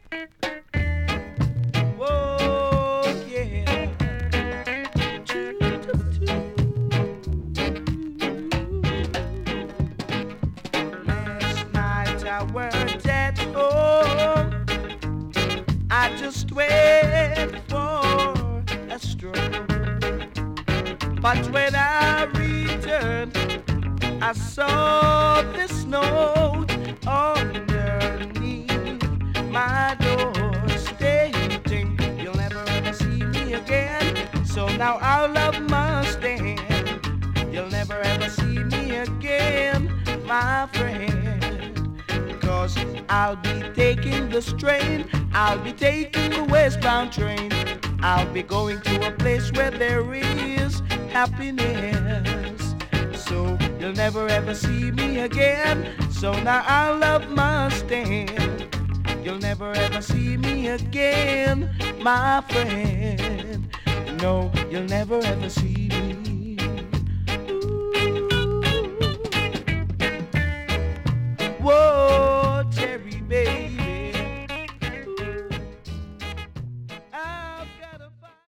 Whoa, yeah. Last night I worked at home. I just went for a stroll. But when I returned, I saw this note underneath my door stating, you'll never ever see me again. So now our love must end. You'll never ever see me again, my friend. Cause I'll be taking the strain, I'll be taking the westbound train. I'll be going to a place where there is happiness. So you'll never ever see me again. So now our love must end. You'll never ever see me again, my friend. No, you'll never ever see